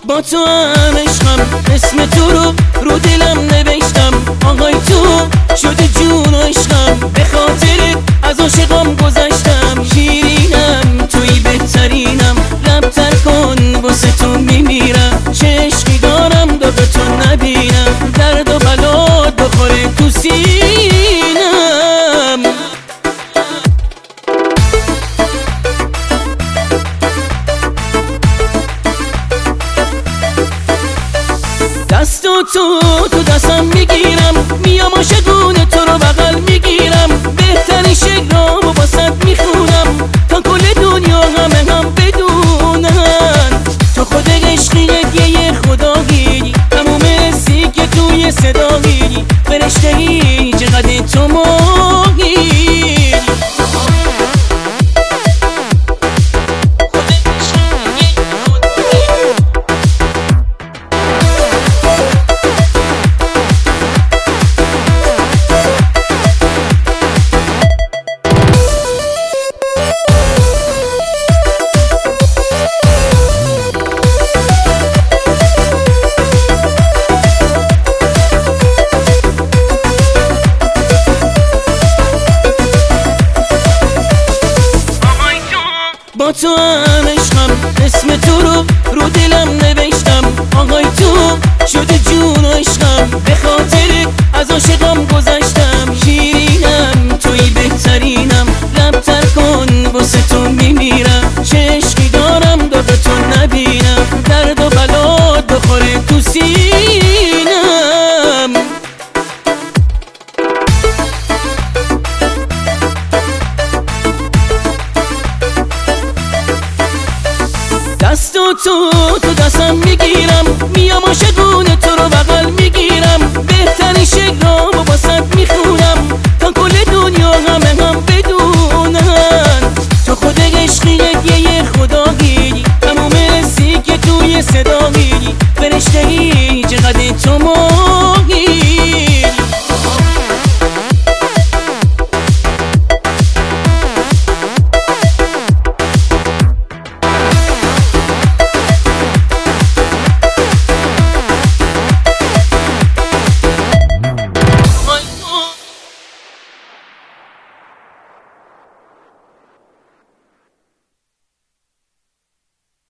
با تو هم عشقم، اسم تو رو دلم نوشتم. آهای تو شده جون و عشقم، به خاطرت از عاشقام گذشتم. شیرینم توی بهترینم، لبتر کن واسه تو میمیرم. چه عشقی دارم داغ تو نبینم، درد و بلات بخوره تو سینم. دست تو دستم میگیرم، میام عاشقونه تو رو بغل میگیرم. بهترین شعرامو واسط میخونم تا کل دنیا همه هم بدونن. تو خود عشقیت یه خدایی، تموم حسی که توی صدایی. فرشته‌ای چقدر تو ماهی. با تو هم عشقم، اسم تو رو دلم نوشتم. آهای تو شده جون و عشقم، به خاطرت از عاشقام گذشتم. شیرینم توی بهترینم، لبتر کن واسه تو میمیرم. چه عشقی دارم داغ تو نبینم، درد و بلات بخوره تو سینم. دست تو دستم میگیرم، میام عاشقونه تو رو بغل میگیرم. بهترین شعرامو واسط میخونم تا کل دنیا همه هم بدونن. تو خود عشقیت یه خدایی، تموم حسی که توی صدایی. فرشته‌ای چقدر تو